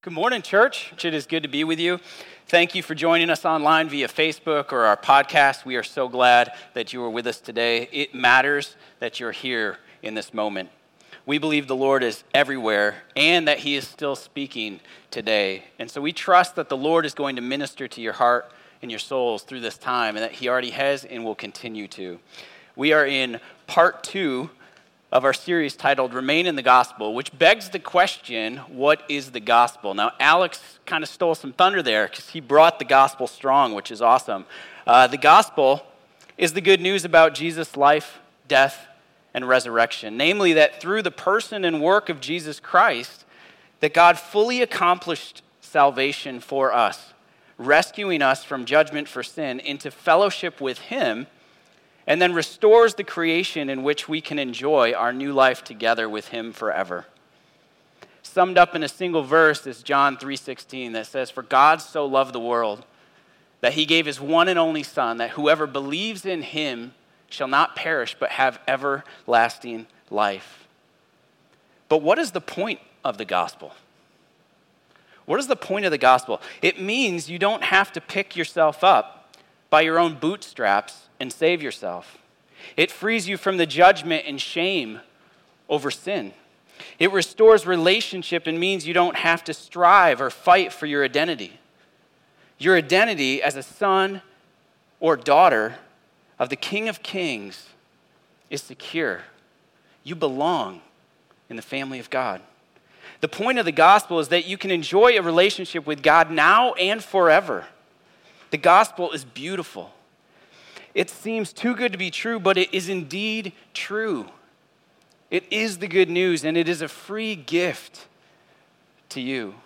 Good morning, church. It is good to be with you. Thank you for joining us online via Facebook or our podcast. We are so glad that you are with us today. It matters that you're here in this moment. We believe the Lord is everywhere and that he is still speaking today. And so we trust that the Lord is going to minister to your heart and your souls through this time and that he already has and will continue to. We are in part 2 of our series titled Remain in the Gospel, which begs the question, what is the gospel? Now, Alex kind of stole some thunder there because he brought the gospel strong, which is awesome. The gospel is the good news about Jesus' life, death, and resurrection. Namely, that through the person and work of Jesus Christ, that God fully accomplished salvation for us, rescuing us from judgment for sin into fellowship with him, and then restores the creation in which we can enjoy our new life together with him forever. Summed up in a single verse is John 3:16 that says, "For God so loved the world that he gave his one and only Son, that whoever believes in him shall not perish but have everlasting life." But what is the point of the gospel? What is the point of the gospel? It means you don't have to pick yourself up by your own bootstraps and save yourself. It frees you from the judgment and shame over sin. It restores relationship and means you don't have to strive or fight for your identity. Your identity as a son or daughter of the King of Kings is secure. You belong in the family of God. The point of the gospel is that you can enjoy a relationship with God now and forever. The gospel is beautiful. It seems too good to be true, but it is indeed true. It is the good news, and it is a free gift to you.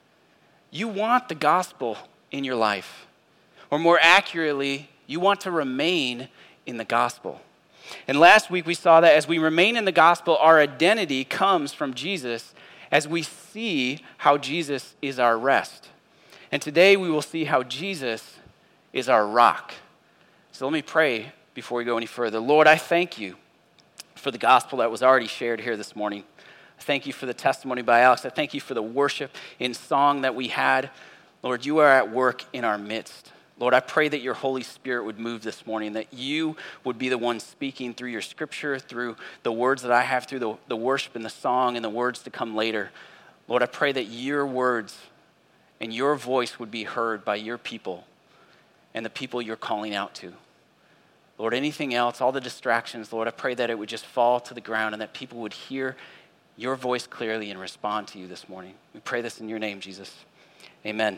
You want the gospel in your life, or more accurately, you want to remain in the gospel. And last week we saw that as we remain in the gospel, our identity comes from Jesus as we see how Jesus is our rest. And today we will see how Jesus is our rock. So let me pray before we go any further. Lord, I thank you for the gospel that was already shared here this morning. I thank you for the testimony by Alex. I thank you for the worship in song that we had. Lord, you are at work in our midst. Lord, I pray that your Holy Spirit would move this morning, that you would be the one speaking through your scripture, through the words that I have, through the worship and the song and the words to come later. Lord, I pray that your words and your voice would be heard by your people and the people you're calling out to. Lord, anything else, all the distractions, Lord, I pray that it would just fall to the ground and that people would hear your voice clearly and respond to you this morning. We pray this in your name, Jesus. Amen.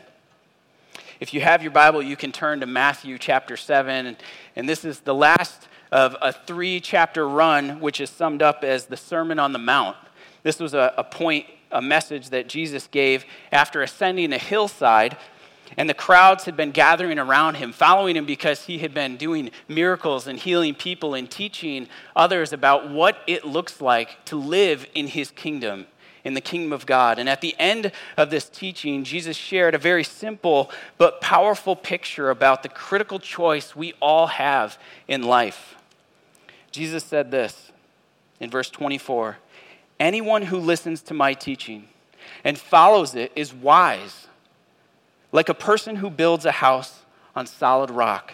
If you have your Bible, you can turn to Matthew chapter 7, and this is the last of a 3-chapter run, which is summed up as the Sermon on the Mount. This was a message that Jesus gave after ascending a hillside. And the crowds had been gathering around him, following him because he had been doing miracles and healing people and teaching others about what it looks like to live in his kingdom, in the kingdom of God. And at the end of this teaching, Jesus shared a very simple but powerful picture about the critical choice we all have in life. Jesus said this in verse 24, "Anyone who listens to my teaching and follows it is wise, like a person who builds a house on solid rock.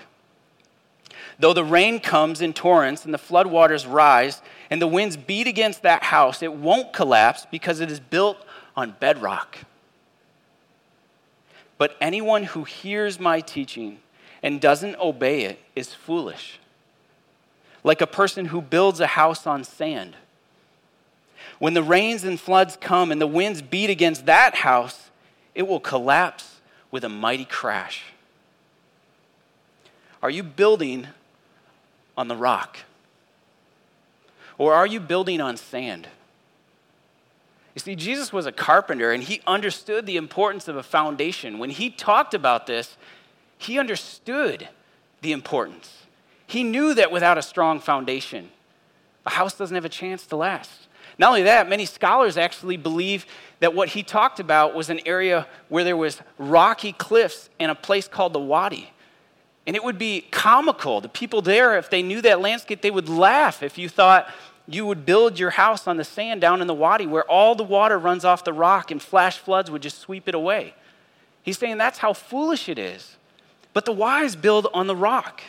Though the rain comes in torrents and the floodwaters rise and the winds beat against that house, it won't collapse because it is built on bedrock. But anyone who hears my teaching and doesn't obey it is foolish, like a person who builds a house on sand. When the rains and floods come and the winds beat against that house, it will collapse with a mighty crash." Are you building on the rock? Or are you building on sand? You see, Jesus was a carpenter and he understood the importance of a foundation. When he talked about this, he understood the importance. He knew that without a strong foundation, a house doesn't have a chance to last. Not only that, many scholars actually believe that what he talked about was an area where there was rocky cliffs and a place called the Wadi. And it would be comical. The people there, if they knew that landscape, they would laugh if you thought you would build your house on the sand down in the wadi where all the water runs off the rock and flash floods would just sweep it away. He's saying that's how foolish it is. But the wise build on the rock.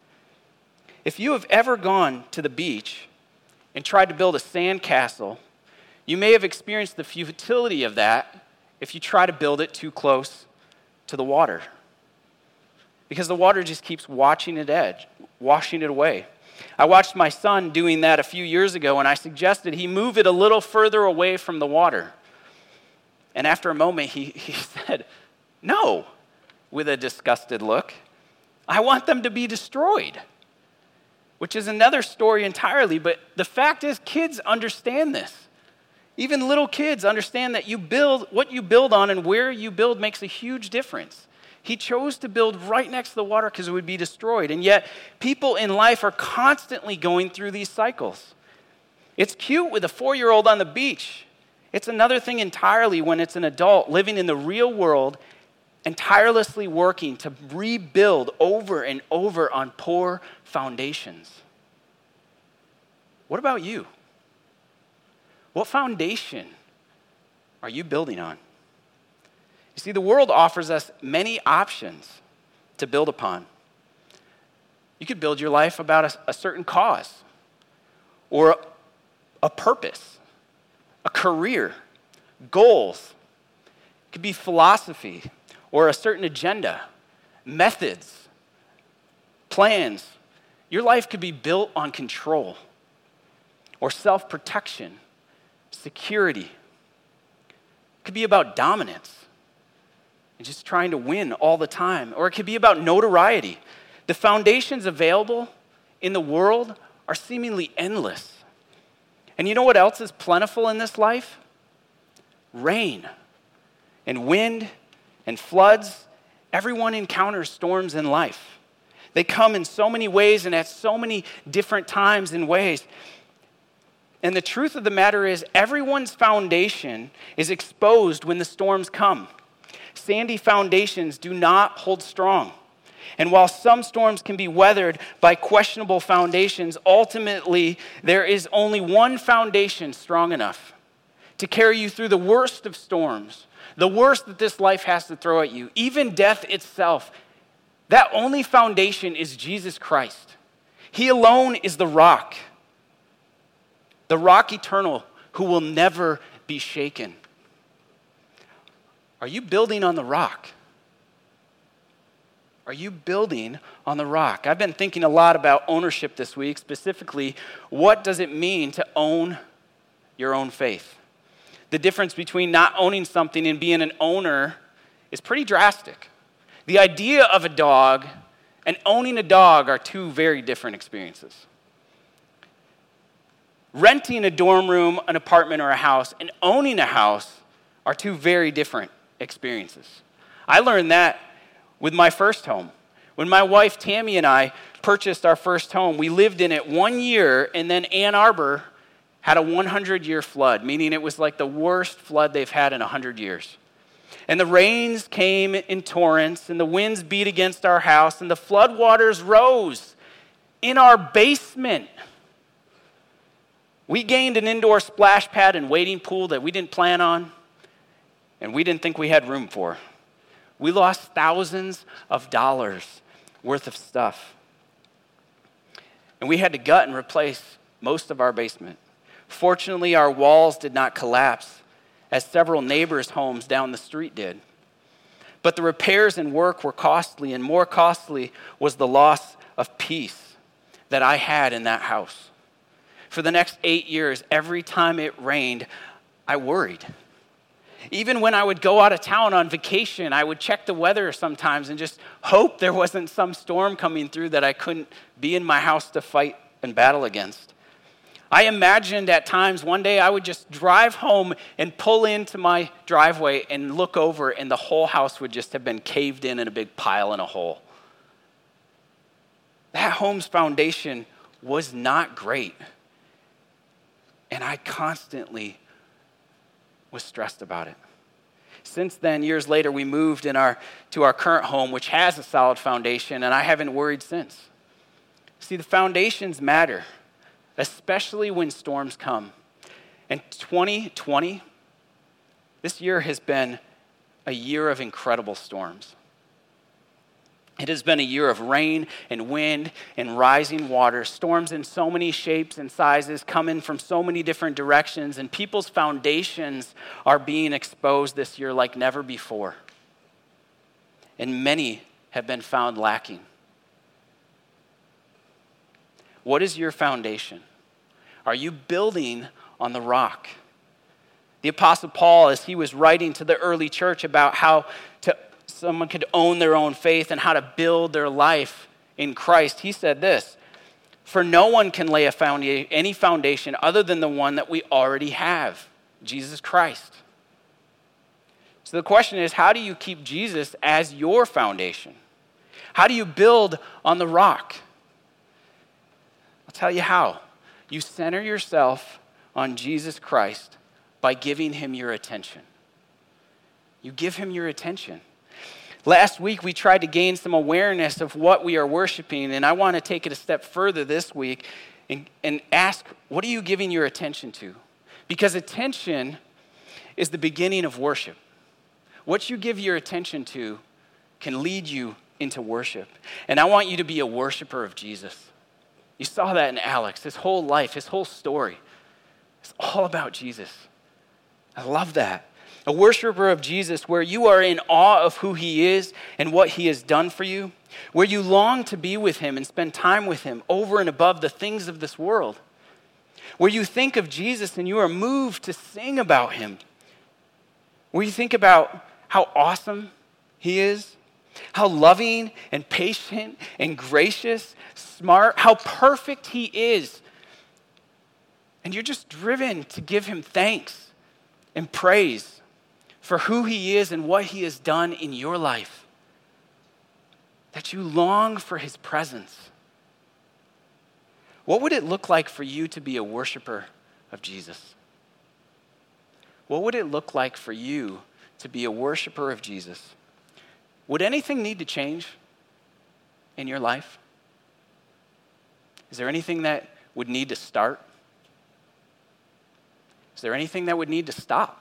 If you have ever gone to the beach and tried to build a sand castle, you may have experienced the futility of that if you try to build it too close to the water. Because the water just keeps washing it away. I watched my son doing that a few years ago, and I suggested he move it a little further away from the water. And after a moment, he said, "No," with a disgusted look. "I want them to be destroyed." Which is another story entirely, but the fact is kids understand this. Even little kids understand that what you build on and where you build makes a huge difference. He chose to build right next to the water because it would be destroyed. And yet, people in life are constantly going through these cycles. It's cute with a 4-year-old on the beach. It's another thing entirely when it's an adult living in the real world and tirelessly working to rebuild over and over on poor foundations. What about you? What foundation are you building on? You see, the world offers us many options to build upon. You could build your life about a certain cause or a purpose, a career, goals. It could be philosophy or a certain agenda, methods, plans. Your life could be built on control or self-protection, security. It could be about dominance and just trying to win all the time. Or it could be about notoriety. The foundations available in the world are seemingly endless. And you know what else is plentiful in this life? Rain and wind and floods. Everyone encounters storms in life. They come in so many ways and at so many different times and ways. And the truth of the matter is, everyone's foundation is exposed when the storms come. Sandy foundations do not hold strong. And while some storms can be weathered by questionable foundations, ultimately there is only one foundation strong enough to carry you through the worst of storms, the worst that this life has to throw at you, even death itself. That only foundation is Jesus Christ. He alone is the rock eternal, who will never be shaken. Are you building on the rock? Are you building on the rock? I've been thinking a lot about ownership this week, specifically, what does it mean to own your own faith? The difference between not owning something and being an owner is pretty drastic. The idea of a dog and owning a dog are two very different experiences. Renting a dorm room, an apartment, or a house, and owning a house are two very different experiences. I learned that with my first home. When my wife Tammy and I purchased our first home, we lived in it 1 year, and then Ann Arbor had a 100-year flood, meaning it was like the worst flood they've had in 100 years. And the rains came in torrents, and the winds beat against our house, and the floodwaters rose in our basement. We gained an indoor splash pad and wading pool that we didn't plan on, and we didn't think we had room for. We lost thousands of dollars worth of stuff. And we had to gut and replace most of our basement. Fortunately, our walls did not collapse, as several neighbors' homes down the street did. But the repairs and work were costly, and more costly was the loss of peace that I had in that house. For the next 8 years, every time it rained, I worried. Even when I would go out of town on vacation, I would check the weather sometimes and just hope there wasn't some storm coming through that I couldn't be in my house to fight and battle against. I imagined at times one day I would just drive home and pull into my driveway and look over, and the whole house would just have been caved in a big pile in a hole. That home's foundation was not great. And I constantly was stressed about it. Since then, years later, we moved to our current home, which has a solid foundation, and I haven't worried since. See, the foundations matter. especially when storms come. And 2020, this year has been a year of incredible storms. It has been a year of rain and wind and rising water, storms in so many shapes and sizes coming from so many different directions, and people's foundations are being exposed this year like never before. And many have been found lacking. What is your foundation? Are you building on the rock? The Apostle Paul, as he was writing to the early church about how someone could own their own faith and how to build their life in Christ, he said this, "For no one can lay any foundation other than the one that we already have, Jesus Christ." So the question is, how do you keep Jesus as your foundation? How do you build on the rock? I'll tell you how. You center yourself on Jesus Christ by giving him your attention. You give him your attention. Last week, we tried to gain some awareness of what we are worshiping, and I want to take it a step further this week and ask, what are you giving your attention to? Because attention is the beginning of worship. What you give your attention to can lead you into worship. And I want you to be a worshiper of Jesus. You saw that in Alex. His whole life, his whole story, it's all about Jesus. I love that. A worshiper of Jesus where you are in awe of who he is and what he has done for you, where you long to be with him and spend time with him over and above the things of this world, where you think of Jesus and you are moved to sing about him, where you think about how awesome he is, how loving and patient and gracious, smart, how perfect he is. And you're just driven to give him thanks and praise for who he is and what he has done in your life. That you long for his presence. What would it look like for you to be a worshiper of Jesus? What would it look like for you to be a worshiper of Jesus? Would anything need to change in your life? Is there anything that would need to start? Is there anything that would need to stop?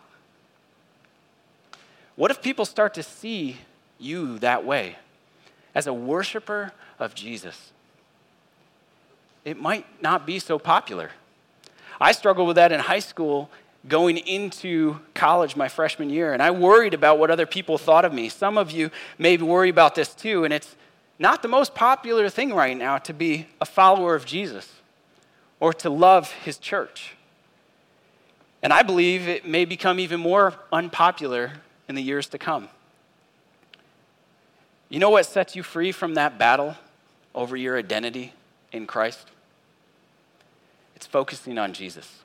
What if people start to see you that way, as a worshiper of Jesus? It might not be so popular. I struggled with that in high school going into college my freshman year, and I worried about what other people thought of me. Some of you may worry about this too, and it's not the most popular thing right now to be a follower of Jesus or to love his church. And I believe it may become even more unpopular in the years to come. You know what sets you free from that battle over your identity in Christ? It's focusing on Jesus.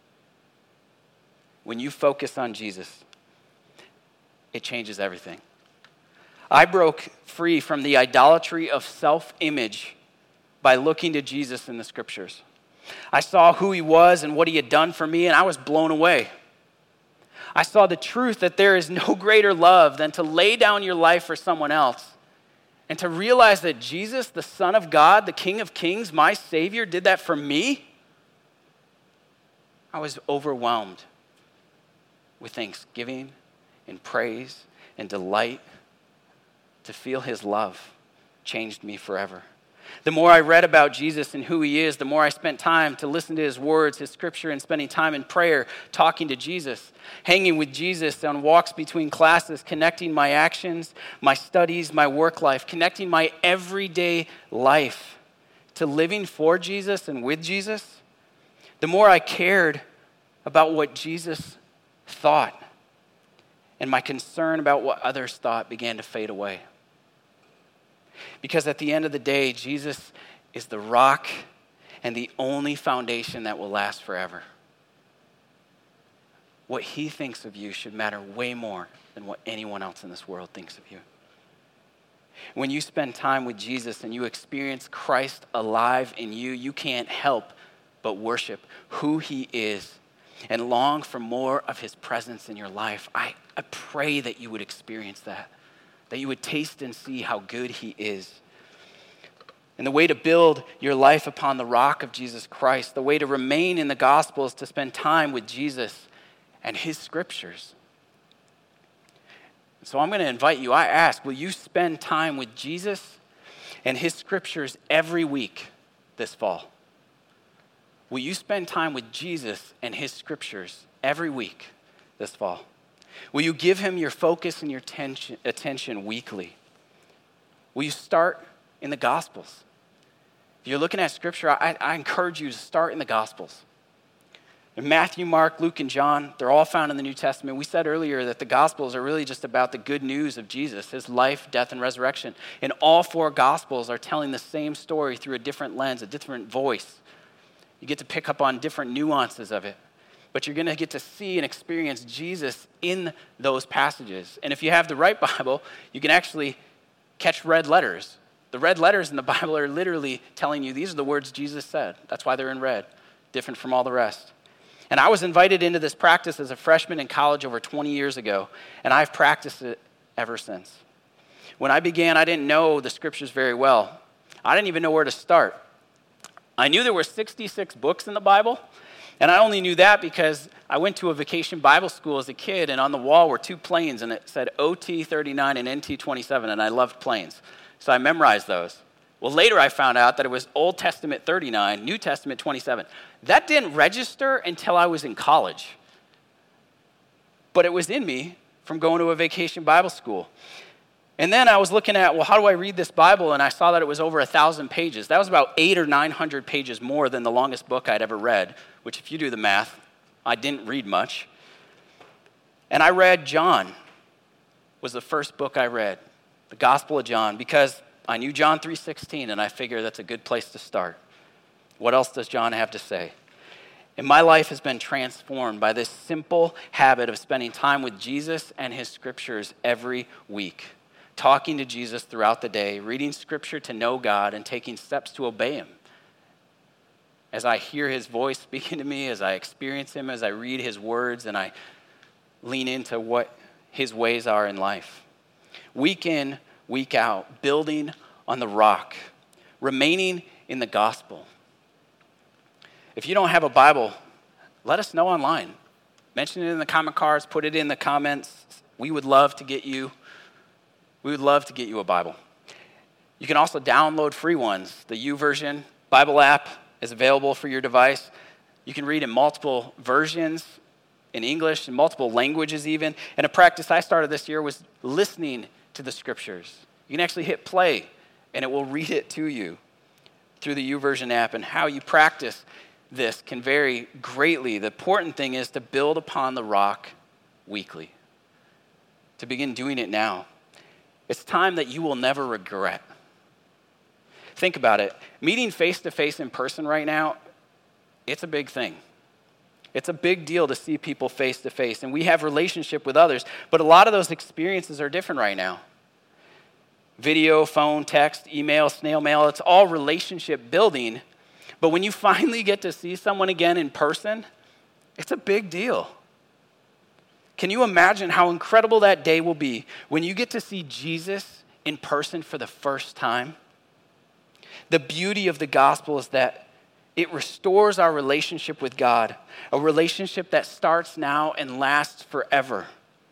When you focus on Jesus, it changes everything. I broke free from the idolatry of self-image by looking to Jesus in the scriptures. I saw who he was and what he had done for me, and I was blown away. I saw the truth that there is no greater love than to lay down your life for someone else, and to realize that Jesus, the Son of God, the King of Kings, my Savior, did that for me. I was overwhelmed with thanksgiving and praise and delight. To feel his love changed me forever. The more I read about Jesus and who he is, the more I spent time to listen to his words, his scripture, and spending time in prayer, talking to Jesus, hanging with Jesus on walks between classes, connecting my actions, my studies, my work life, connecting my everyday life to living for Jesus and with Jesus. The more I cared about what Jesus thought, and my concern about what others thought began to fade away. Because at the end of the day, Jesus is the rock and the only foundation that will last forever. What he thinks of you should matter way more than what anyone else in this world thinks of you. When you spend time with Jesus and you experience Christ alive in you, you can't help but worship who he is and long for more of his presence in your life. I pray that you would experience that you would taste and see how good he is. And the way to build your life upon the rock of Jesus Christ, the way to remain in the gospel is to spend time with Jesus and his scriptures. So I'm going to invite you, I ask, will you spend time with Jesus and his scriptures every week this fall? Will you spend time with Jesus and his scriptures every week this fall? Will you give him your focus and your attention weekly? Will you start in the Gospels? If you're looking at Scripture, I encourage you to start in the Gospels. In Matthew, Mark, Luke, and John, they're all found in the New Testament. We said earlier that the Gospels are really just about the good news of Jesus, his life, death, and resurrection. And all four Gospels are telling the same story through a different lens, a different voice. You get to pick up on different nuances of it. But you're going to get to see and experience Jesus in those passages. And if you have the right Bible, you can actually catch red letters. The red letters in the Bible are literally telling you these are the words Jesus said. That's why they're in red, different from all the rest. And I was invited into this practice as a freshman in college over 20 years ago, and I've practiced it ever since. When I began, I didn't know the scriptures very well. I didn't even know where to start. I knew there were 66 books in the Bible, and I only knew that because I went to a vacation Bible school as a kid, and on the wall were two planes, and it said OT 39 and NT 27, and I loved planes. So I memorized those. Well, later I found out that it was Old Testament 39, New Testament 27. That didn't register until I was in college. But it was in me from going to a vacation Bible school. And then I was looking at, well, how do I read this Bible? And I saw that it was over 1,000 pages. That was about 800 or 900 pages more than the longest book I'd ever read, which if you do the math, I didn't read much. And I read John, was the first book I read, the Gospel of John, because I knew John 3:16, and I figured that's a good place to start. What else does John have to say? And my life has been transformed by this simple habit of spending time with Jesus and his scriptures every week, talking to Jesus throughout the day, reading scripture to know God, and taking steps to obey him. As I hear his voice speaking to me, as I experience him, as I read his words, and I lean into what his ways are in life. Week in, week out, building on the rock, remaining in the gospel. If you don't have a Bible, let us know online. Mention it in the comment cards, put it in the comments. We would love to get you a Bible. You can also download free ones. The YouVersion Bible app is available for your device. You can read in multiple versions, in English, in multiple languages even. And a practice I started this year was listening to the scriptures. You can actually hit play, and it will read it to you through the YouVersion app. And how you practice this can vary greatly. The important thing is to build upon the rock weekly, to begin doing it now. It's time that you will never regret. Think about it. Meeting face-to-face in person right now, it's a big thing. It's a big deal to see people face-to-face, and we have relationship with others, but a lot of those experiences are different right now. Video, phone, text, email, snail mail, it's all relationship building, but when you finally get to see someone again in person, it's a big deal. Can you imagine how incredible that day will be when you get to see Jesus in person for the first time? The beauty of the gospel is that it restores our relationship with God, a relationship that starts now and lasts forever.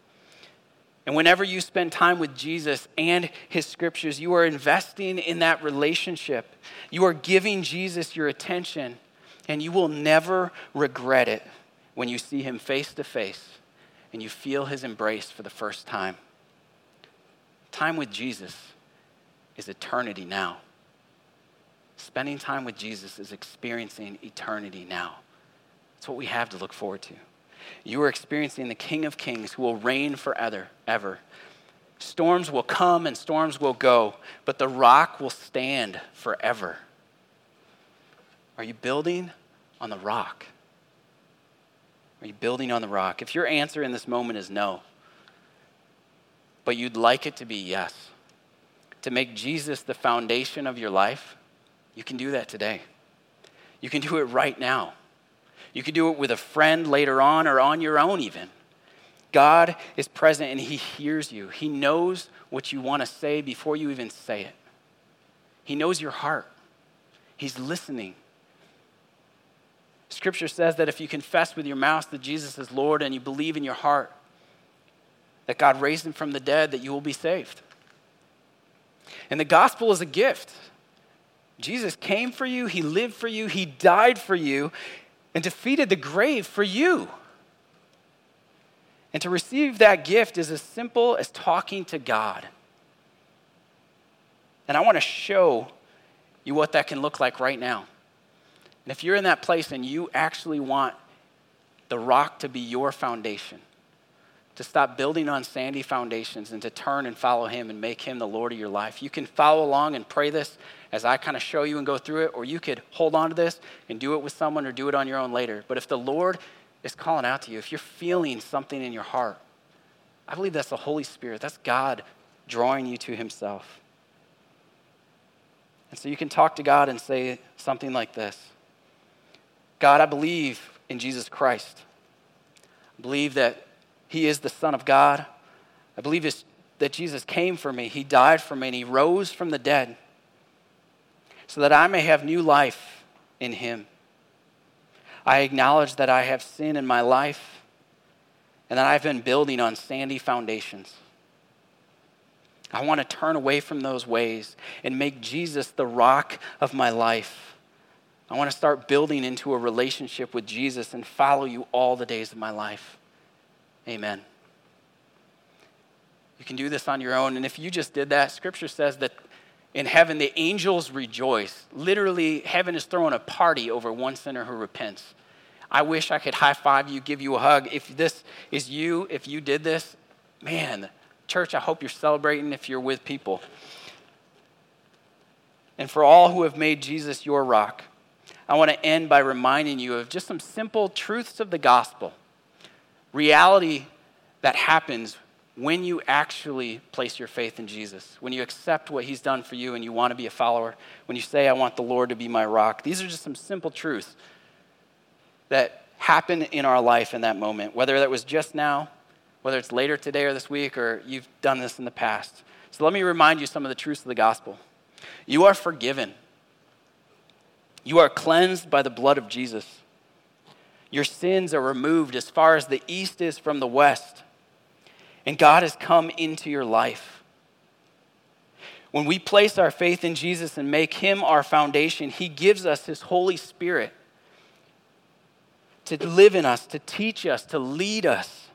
And whenever you spend time with Jesus and his scriptures, you are investing in that relationship. You are giving Jesus your attention, and you will never regret it when you see him face to face and you feel his embrace for the first time. Time with Jesus is eternity now. Spending time with Jesus is experiencing eternity now. That's what we have to look forward to. You are experiencing the King of Kings who will reign forever, ever. Storms will come and storms will go, but the rock will stand forever. Are you building on the rock? Are you building on the rock? If your answer in this moment is no, but you'd like it to be yes, to make Jesus the foundation of your life, you can do that today. You can do it right now. You can do it with a friend later on or on your own even. God is present and he hears you. He knows what you want to say before you even say it. He knows your heart. He's listening. Scripture says that if you confess with your mouth that Jesus is Lord and you believe in your heart that God raised him from the dead, that you will be saved. And the gospel is a gift. Jesus came for you, he lived for you, he died for you, and defeated the grave for you. And to receive that gift is as simple as talking to God. And I want to show you what that can look like right now. And if you're in that place and you actually want the rock to be your foundation, to stop building on sandy foundations and to turn and follow him and make him the Lord of your life, you can follow along and pray this as I kind of show you and go through it, or you could hold on to this and do it with someone or do it on your own later. But if the Lord is calling out to you, if you're feeling something in your heart, I believe that's the Holy Spirit. That's God drawing you to himself. And so you can talk to God and say something like this: God, I believe in Jesus Christ. I believe that he is the Son of God. I believe that Jesus came for me. He died for me and he rose from the dead so that I may have new life in him. I acknowledge that I have sin in my life and that I've been building on sandy foundations. I want to turn away from those ways and make Jesus the rock of my life. I want to start building into a relationship with Jesus and follow you all the days of my life. Amen. You can do this on your own. And if you just did that, Scripture says that in heaven, the angels rejoice. Literally, heaven is throwing a party over one sinner who repents. I wish I could high five you, give you a hug. If this is you, if you did this, man, church, I hope you're celebrating if you're with people. And for all who have made Jesus your rock, I want to end by reminding you of just some simple truths of the gospel. Reality that happens when you actually place your faith in Jesus, when you accept what he's done for you and you want to be a follower, when you say, I want the Lord to be my rock. These are just some simple truths that happen in our life in that moment, whether that was just now, whether it's later today or this week, or you've done this in the past. So let me remind you some of the truths of the gospel. You are forgiven. You are cleansed by the blood of Jesus. Your sins are removed as far as the east is from the west. And God has come into your life. When we place our faith in Jesus and make him our foundation, he gives us his Holy Spirit to live in us, to teach us, to lead us,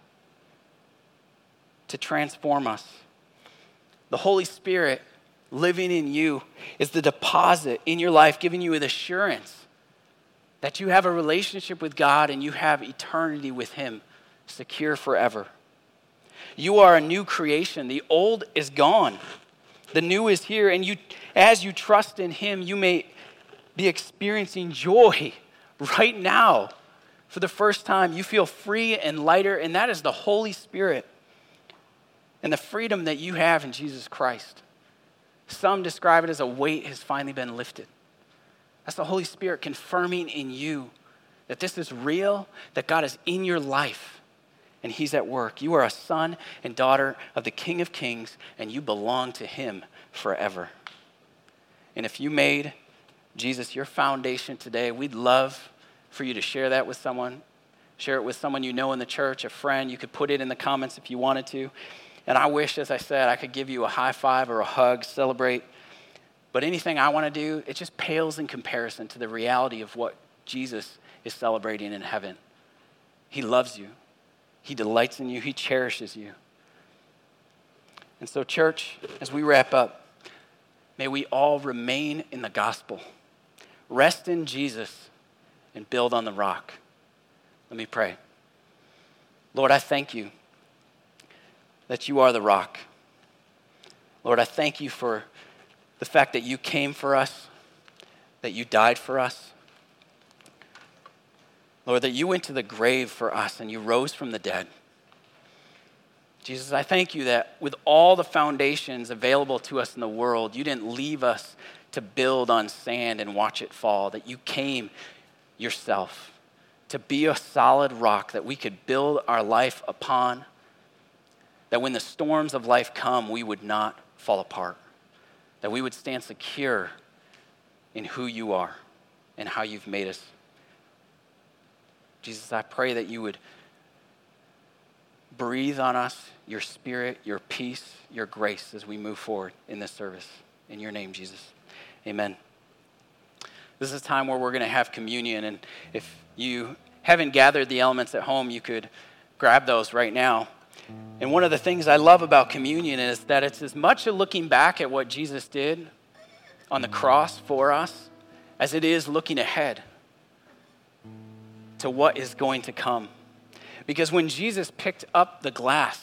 to transform us. The Holy Spirit living in you is the deposit in your life, giving you an assurance that you have a relationship with God and you have eternity with him, secure forever. You are a new creation. The old is gone. The new is here. And you, as you trust in him, you may be experiencing joy right now. For the first time, you feel free and lighter, and that is the Holy Spirit and the freedom that you have in Jesus Christ. Some describe it as a weight has finally been lifted. That's the Holy Spirit confirming in you that this is real, that God is in your life, and he's at work. You are a son and daughter of the King of Kings, and you belong to him forever. And if you made Jesus your foundation today, we'd love for you to share that with someone. Share it with someone you know in the church, a friend. You could put it in the comments if you wanted to. And I wish, as I said, I could give you a high five or a hug, celebrate. But anything I want to do, it just pales in comparison to the reality of what Jesus is celebrating in heaven. He loves you. He delights in you. He cherishes you. And so, church, as we wrap up, may we all remain in the gospel, rest in Jesus, and build on the rock. Let me pray. Lord, I thank you that you are the rock. Lord, I thank you for the fact that you came for us, that you died for us. Lord, that you went to the grave for us and you rose from the dead. Jesus, I thank you that with all the foundations available to us in the world, you didn't leave us to build on sand and watch it fall, that you came yourself to be a solid rock that we could build our life upon, that when the storms of life come, we would not fall apart, that we would stand secure in who you are and how you've made us. Jesus, I pray that you would breathe on us your spirit, your peace, your grace as we move forward in this service. In your name, Jesus. Amen. This is a time where we're going to have communion, and if you haven't gathered the elements at home, you could grab those right now. And one of the things I love about communion is that it's as much a looking back at what Jesus did on the cross for us as it is looking ahead to what is going to come. Because when Jesus picked up the glass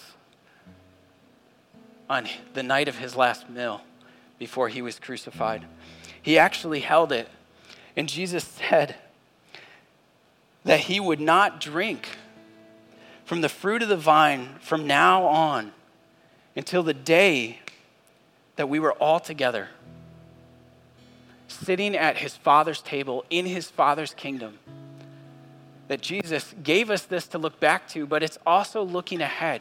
on the night of his last meal before he was crucified, he actually held it. And Jesus said that he would not drink from the fruit of the vine from now on until the day that we were all together, sitting at his Father's table in his Father's kingdom. That Jesus gave us this to look back to, but it's also looking ahead.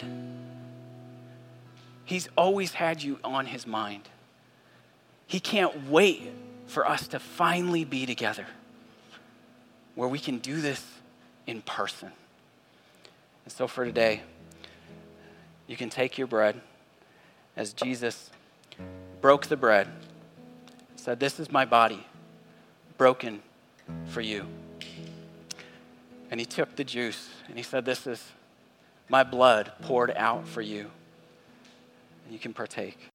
He's always had you on his mind. He can't wait for us to finally be together where we can do this in person. And so for today, you can take your bread as Jesus broke the bread, said, "This is my body broken for you." And he took the juice and he said, "This is my blood poured out for you." And you can partake.